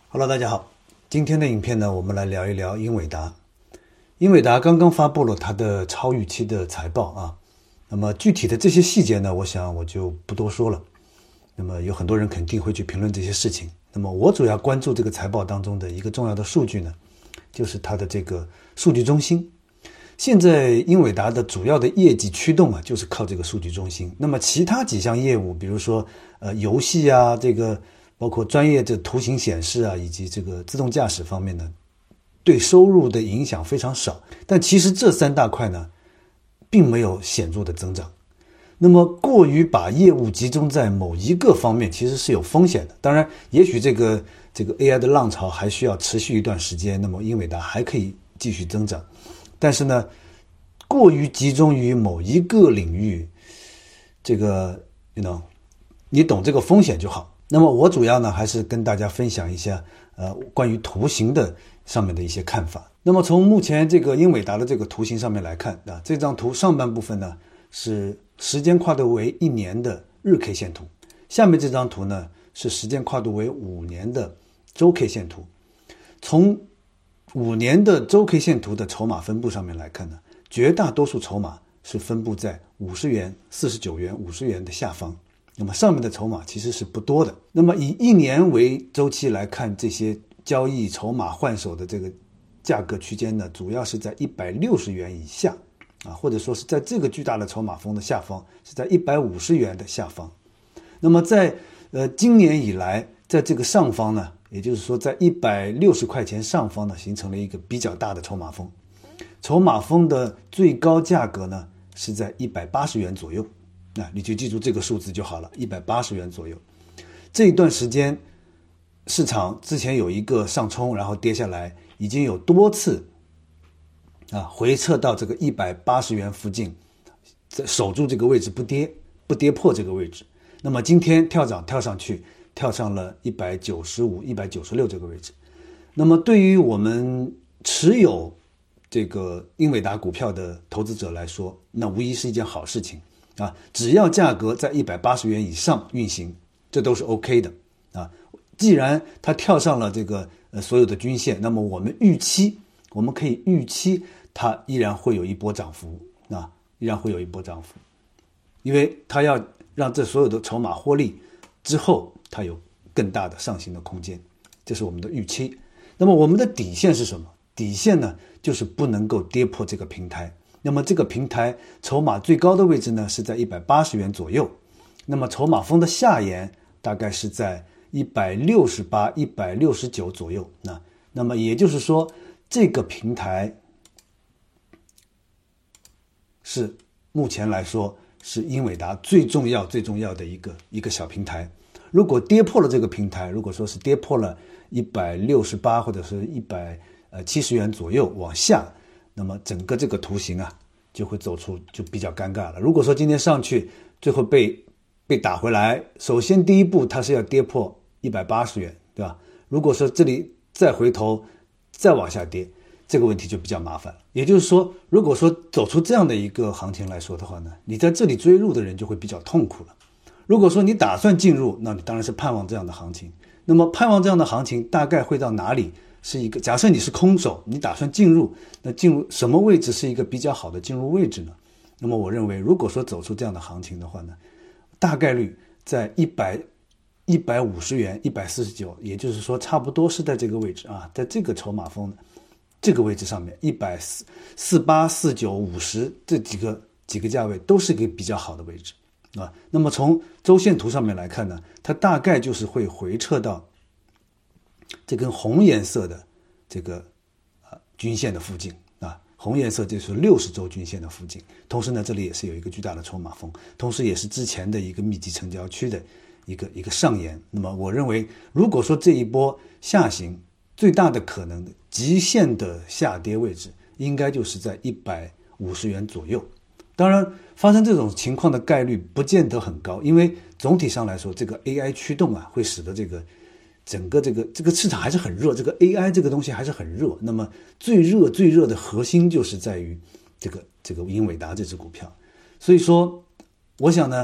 Hello， 大家好。今天的影片呢，我们来聊一聊英伟达。英伟达刚刚发布了它的超预期的财报啊。那么具体的这些细节呢，我想我就不多说了。那么有很多人肯定会去评论这些事情。那么我主要关注这个财报当中的一个重要的数据呢，就是它的这个数据中心。现在英伟达的主要的业绩驱动啊，就是靠这个数据中心。那么其他几项业务，比如说游戏啊，这个包括专业的图形显示啊，以及这个自动驾驶方面呢，对收入的影响非常少。但其实这三大块呢，并没有显著的增长。那么过于把业务集中在某一个方面，其实是有风险的。当然，也许这个 AI 的浪潮还需要持续一段时间，那么英伟达还可以继续增长。但是呢，过于集中于某一个领域，这个你懂这个风险就好。那么我主要呢还是跟大家分享一下关于图形的上面的一些看法。那么从目前这个英伟达的这个图形上面来看啊，这张图上半部分呢是时间跨度为1年的日 K 线图，下面这张图呢是时间跨度为5年的周 K 线图。从5年的周 K 线图的筹码分布上面来看呢，绝大多数筹码是分布在50元、49元、50元的下方。那么上面的筹码其实是不多的。那么以1年为周期来看，这些交易筹码换手的这个价格区间呢，主要是在160元以下啊，或者说是在这个巨大的筹码峰的下方，是在150元的下方。那么在今年以来，在这个上方呢，也就是说在160块钱上方呢，形成了一个比较大的筹码峰。筹码峰的最高价格呢是在180元左右。那你就记住这个数字就好了，180元左右。这一段时间市场之前有一个上冲，然后跌下来，已经有多次回撤到这个180元附近，守住这个位置不跌破这个位置。那么今天跳上去，跳上了195、196这个位置。那么对于我们持有这个英伟达股票的投资者来说，那无疑是一件好事情啊！只要价格在180元以上运行，这都是 OK 的啊。既然它跳上了这个所有的均线，那么我们可以预期它依然会有一波涨幅啊，依然会有一波涨幅，因为它要让这所有的筹码获利之后，它有更大的上行的空间，这是我们的预期。那么我们的底线是什么？底线呢，就是不能够跌破这个平台。那么这个平台筹码最高的位置呢是在180元左右，那么筹码峰的下沿大概是在168、169左右。那么也就是说，这个平台是目前来说是英伟达最重要的一个小平台。如果跌破了这个平台，如果说是跌破了168或者是170元左右往下，那么整个这个图形啊就会走出就比较尴尬了。如果说今天上去最后被打回来，首先第一步它是要跌破180元，对吧？如果说这里再回头再往下跌，这个问题就比较麻烦了。也就是说，如果说走出这样的一个行情来说的话呢，你在这里追入的人就会比较痛苦了。如果说你打算进入，那你当然是盼望这样的行情。那么盼望这样的行情大概会到哪里？是一个假设你是空手，你打算进入，那进入什么位置是一个比较好的进入位置呢？那么我认为，如果说走出这样的行情的话呢，大概率在150元、149，也就是说差不多是在这个位置啊，在这个筹码峰这个位置上面，148、49、50这几个价位都是一个比较好的位置啊。那么从周线图上面来看呢，它大概就是会回撤到这根红颜色的这个均线的附近啊，红颜色就是60周均线的附近。同时呢，这里也是有一个巨大的筹码峰，同时也是之前的一个密集成交区的一个上沿。那么我认为，如果说这一波下行最大的可能的极限的下跌位置，应该就是在150元左右。当然，发生这种情况的概率不见得很高，因为总体上来说，这个 AI 驱动啊，会使得这个整个这个市场还是很热，这个 AI 这个东西还是很热。那么最热的核心就是在于这个英伟达这只股票。所以说，我想呢，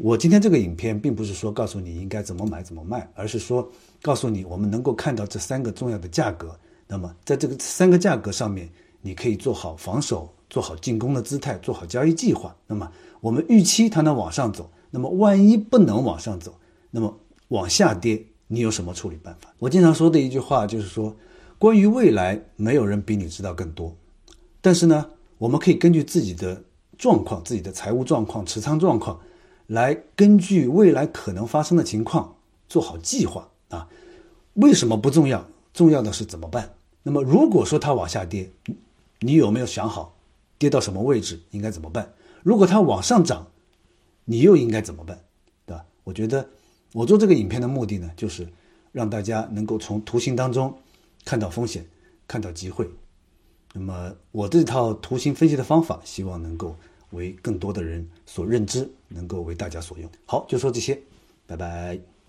我今天这个影片并不是说告诉你应该怎么买怎么卖，而是说告诉你我们能够看到这3个重要的价格，那么在这个3个价格上面，你可以做好防守，做好进攻的姿态，做好交易计划。那么我们预期它能往上走，那么万一不能往上走，那么往下跌，你有什么处理办法？我经常说的一句话就是说，关于未来没有人比你知道更多，但是呢，我们可以根据自己的状况、自己的财务状况、持仓状况，来根据未来可能发生的情况做好计划啊。为什么不重要？重要的是怎么办。那么如果说它往下跌，你有没有想好跌到什么位置应该怎么办？如果它往上涨，你又应该怎么办？对吧？我觉得我做这个影片的目的呢，就是让大家能够从图形当中看到风险，看到机会。那么我这套图形分析的方法，希望能够为更多的人所认知，能够为大家所用。好，就说这些，拜拜。